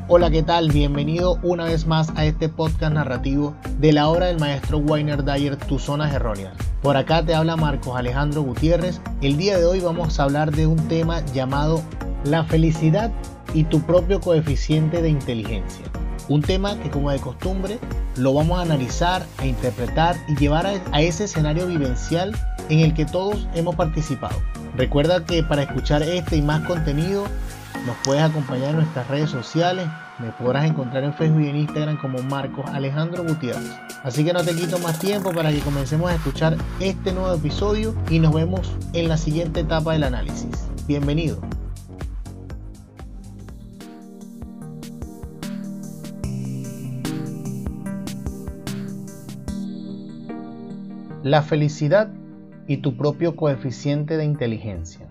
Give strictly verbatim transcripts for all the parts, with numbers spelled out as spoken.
Hola, ¿qué tal? Bienvenido una vez más a este podcast narrativo de la obra del maestro Wayner Dyer, Tus Zonas Erróneas. Por acá te habla Marcos Alejandro Gutiérrez. El día de hoy vamos a hablar de un tema llamado la felicidad y tu propio coeficiente de inteligencia. Un tema que, como de costumbre, lo vamos a analizar, a interpretar y llevar a, a ese escenario vivencial en el que todos hemos participado. Recuerda que para escuchar este y más contenido nos puedes acompañar en nuestras redes sociales. Me podrás encontrar en Facebook y en Instagram como Marcos Alejandro Gutiérrez. Así que no te quito más tiempo para que comencemos a escuchar este nuevo episodio y nos vemos en la siguiente etapa del análisis. Bienvenido. La felicidad y tu propio coeficiente de inteligencia.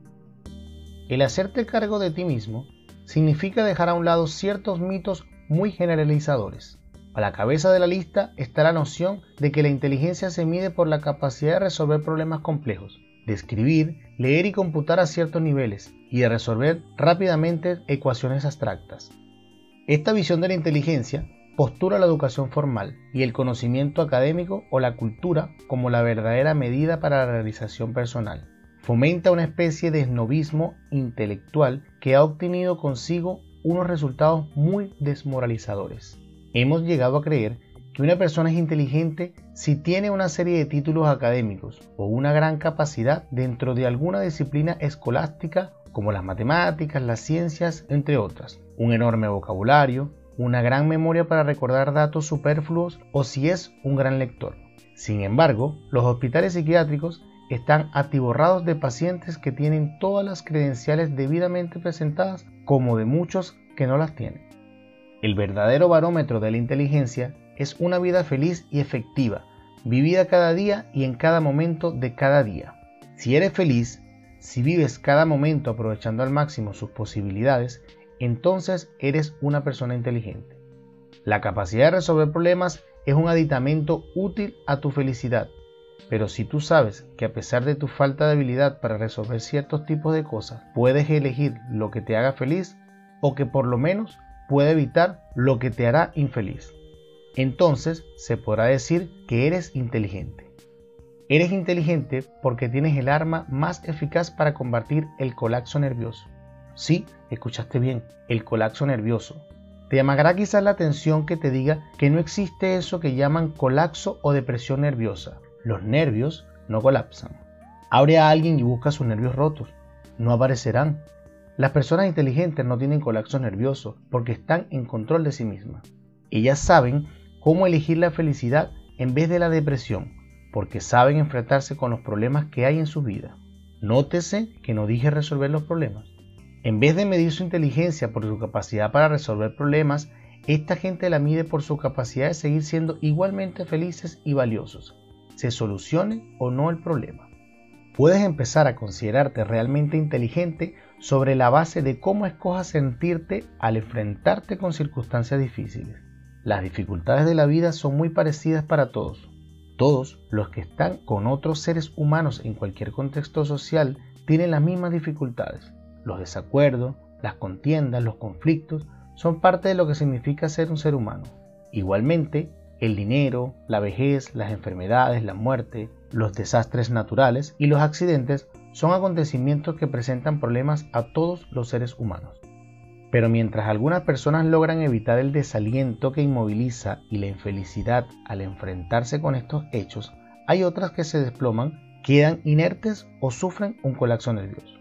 El hacerte cargo de ti mismo significa dejar a un lado ciertos mitos muy generalizadores. A la cabeza de la lista está la noción de que la inteligencia se mide por la capacidad de resolver problemas complejos, de escribir, leer y computar a ciertos niveles y de resolver rápidamente ecuaciones abstractas. Esta visión de la inteligencia postula la educación formal y el conocimiento académico o la cultura como la verdadera medida para la realización personal. Fomenta una especie de esnobismo intelectual que ha obtenido consigo unos resultados muy desmoralizadores. Hemos llegado a creer que una persona es inteligente si tiene una serie de títulos académicos o una gran capacidad dentro de alguna disciplina escolástica como las matemáticas, las ciencias, entre otras, un enorme vocabulario, una gran memoria para recordar datos superfluos o si es un gran lector. Sin embargo, los hospitales psiquiátricos están atiborrados de pacientes que tienen todas las credenciales debidamente presentadas como de muchos que no las tienen. El verdadero barómetro de la inteligencia es una vida feliz y efectiva, vivida cada día y en cada momento de cada día. Si eres feliz, si vives cada momento aprovechando al máximo sus posibilidades, entonces eres una persona inteligente. La capacidad de resolver problemas es un aditamento útil a tu felicidad, pero si tú sabes que a pesar de tu falta de habilidad para resolver ciertos tipos de cosas, puedes elegir lo que te haga feliz o que por lo menos puede evitar lo que te hará infeliz, entonces se podrá decir que eres inteligente. Eres inteligente porque tienes el arma más eficaz para combatir el colapso nervioso. Sí, escuchaste bien, el colapso nervioso. Te llamará quizás la atención que te diga que no existe eso que llaman colapso o depresión nerviosa. Los nervios no colapsan. Abre a alguien y busca sus nervios rotos. No aparecerán. Las personas inteligentes no tienen colapso nervioso porque están en control de sí mismas. Ellas saben cómo elegir la felicidad en vez de la depresión, porque saben enfrentarse con los problemas que hay en su vida. Nótese que no dije resolver los problemas. En vez de medir su inteligencia por su capacidad para resolver problemas, esta gente la mide por su capacidad de seguir siendo igualmente felices y valiosos, se solucione o no el problema. Puedes empezar a considerarte realmente inteligente sobre la base de cómo escojas sentirte al enfrentarte con circunstancias difíciles. Las dificultades de la vida son muy parecidas para todos. Todos los que están con otros seres humanos en cualquier contexto social tienen las mismas dificultades. Los desacuerdos, las contiendas, los conflictos son parte de lo que significa ser un ser humano. Igualmente, el dinero, la vejez, las enfermedades, la muerte, los desastres naturales y los accidentes son acontecimientos que presentan problemas a todos los seres humanos. Pero mientras algunas personas logran evitar el desaliento que inmoviliza y la infelicidad al enfrentarse con estos hechos, hay otras que se desploman, quedan inertes o sufren un colapso nervioso.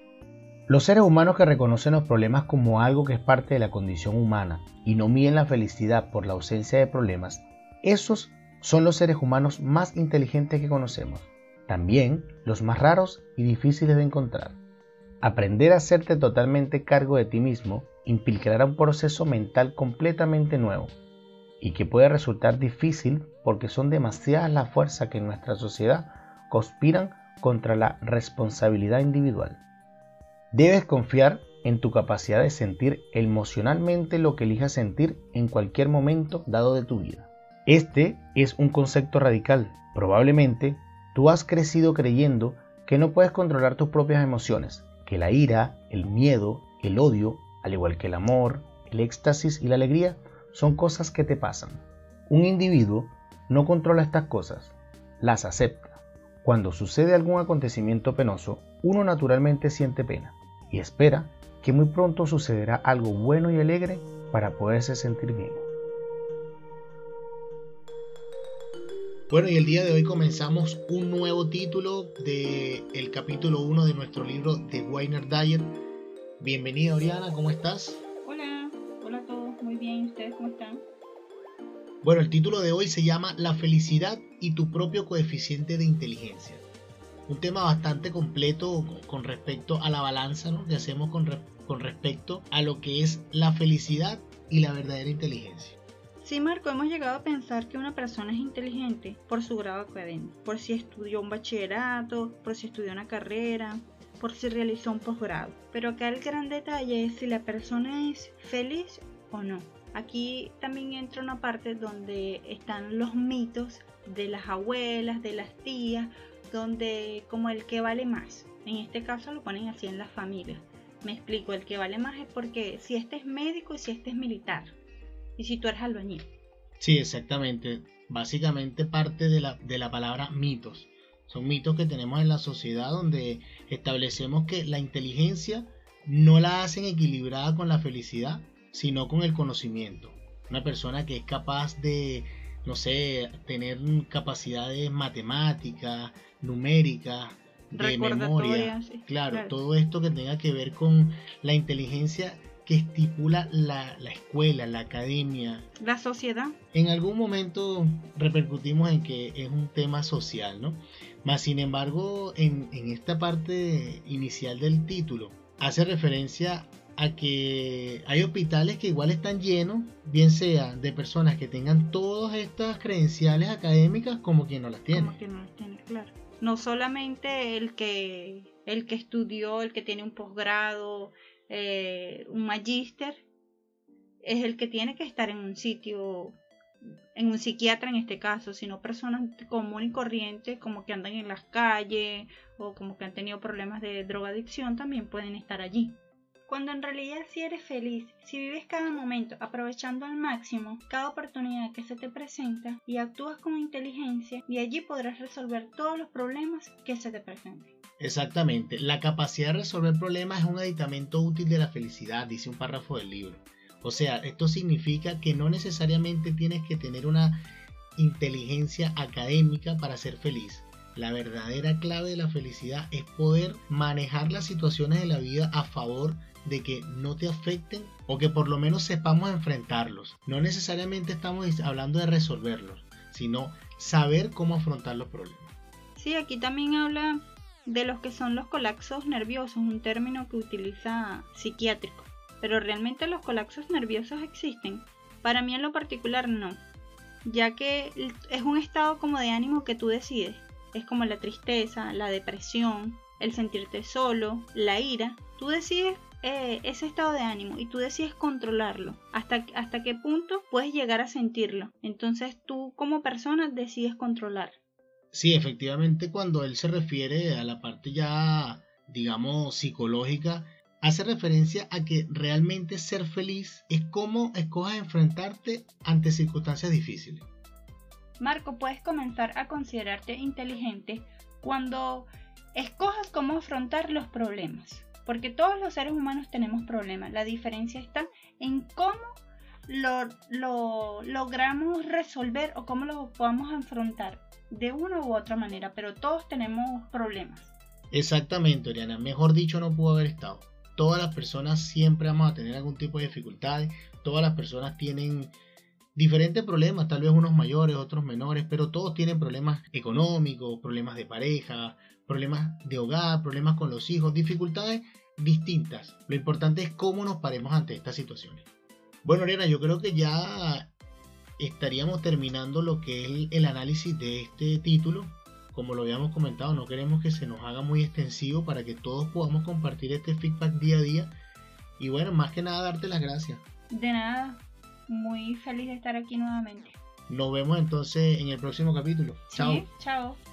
Los seres humanos que reconocen los problemas como algo que es parte de la condición humana y no miden la felicidad por la ausencia de problemas, esos son los seres humanos más inteligentes que conocemos, también los más raros y difíciles de encontrar. Aprender a hacerte totalmente cargo de ti mismo implicará un proceso mental completamente nuevo y que puede resultar difícil porque son demasiadas las fuerzas que en nuestra sociedad conspiran contra la responsabilidad individual. Debes confiar en tu capacidad de sentir emocionalmente lo que elijas sentir en cualquier momento dado de tu vida. Este es un concepto radical. Probablemente tú has crecido creyendo que no puedes controlar tus propias emociones, que la ira, el miedo, el odio, al igual que el amor, El éxtasis y la alegría son cosas que te pasan. Un individuo no controla estas cosas, las acepta. Cuando sucede algún acontecimiento penoso, uno naturalmente siente pena y espera que muy pronto sucederá algo bueno y alegre para poderse sentir bien. Bueno, y el día de hoy comenzamos un nuevo título del capítulo uno de nuestro libro The Winner Diet. Bienvenida, Oriana, ¿cómo estás? Hola, hola a todos, muy bien, ¿ustedes cómo están? Bueno, el título de hoy se llama La felicidad y tu propio coeficiente de inteligencia. Un tema bastante completo con respecto a la balanza, ¿no?, que hacemos con, re con respecto a lo que es la felicidad y la verdadera inteligencia. Sí, Marco, hemos llegado a pensar que una persona es inteligente por su grado académico, por si estudió un bachillerato, por si estudió una carrera, por si realizó un posgrado. Pero acá el gran detalle es si la persona es feliz o no. Aquí también entra una parte donde están los mitos de las abuelas, de las tías, donde como el que vale más. En este caso lo ponen así en las familias. Me explico, el que vale más es porque si este es médico y si este es militar. Y si tú eres albañil. Sí, exactamente. Básicamente parte de la, de la palabra mitos. Son mitos que tenemos en la sociedad donde establecemos que la inteligencia no la hacen equilibrada con la felicidad, sino con el conocimiento. Una persona que es capaz de, no sé, tener capacidades matemáticas, numéricas, de memoria. Sí, claro, claro, todo esto que tenga que ver con la inteligencia que estipula la, la escuela, la academia. La sociedad. En algún momento repercutimos en que es un tema social, ¿no? Mas, sin embargo, en, en esta parte inicial del título, hace referencia a que hay hospitales que igual están llenos, bien sea de personas que tengan todas estas credenciales académicas como quien no las tiene. Como quien no las tiene, claro. No solamente el que, el que estudió, el que tiene un posgrado, eh, un magíster, es el que tiene que estar en un sitio, en un psiquiatra en este caso, sino personas común y corriente, como que andan en las calles o como que han tenido problemas de drogadicción, también pueden estar allí. Cuando en realidad si eres feliz, si vives cada momento aprovechando al máximo cada oportunidad que se te presenta y actúas con inteligencia, y allí podrás resolver todos los problemas que se te presenten. Exactamente, la capacidad de resolver problemas es un aditamento útil de la felicidad, dice un párrafo del libro. O sea, esto significa que no necesariamente tienes que tener una inteligencia académica para ser feliz. La verdadera clave de la felicidad es poder manejar las situaciones de la vida a favor de que no te afecten o que por lo menos sepamos enfrentarlos. No necesariamente estamos hablando de resolverlos, sino saber cómo afrontar los problemas. Sí, aquí también habla de los que son los colapsos nerviosos, un término que utiliza psiquiátrico. Pero realmente los colapsos nerviosos existen. Para mí en lo particular no, ya que es un estado como de ánimo que tú decides. Es como la tristeza, la depresión, el sentirte solo, la ira. Tú decides eh, ese estado de ánimo y tú decides controlarlo. Hasta, hasta qué punto puedes llegar a sentirlo. Entonces tú como persona decides controlar. Sí, efectivamente, cuando él se refiere a la parte ya, digamos, psicológica, hace referencia a que realmente ser feliz es cómo escojas enfrentarte ante circunstancias difíciles. Marco, puedes comenzar a considerarte inteligente cuando escojas cómo afrontar los problemas. Porque todos los seres humanos tenemos problemas. La diferencia está en cómo lo, lo logramos resolver o cómo lo podamos afrontar de una u otra manera. Pero todos tenemos problemas. Exactamente, Oriana. Mejor dicho, no pudo haber estado. Todas las personas siempre vamos a tener algún tipo de dificultades. Todas las personas tienen diferentes problemas, tal vez unos mayores, otros menores, pero todos tienen problemas económicos, problemas de pareja, problemas de hogar, problemas con los hijos, dificultades distintas. Lo importante es cómo nos paremos ante estas situaciones. Bueno, Oriana, yo creo que ya estaríamos terminando lo que es el análisis de este título. Como lo habíamos comentado, no queremos que se nos haga muy extensivo para que todos podamos compartir este feedback día a día. Y bueno, más que nada darte las gracias. De nada, muy feliz de estar aquí nuevamente. Nos vemos entonces en el próximo capítulo. Sí, Chao. chao.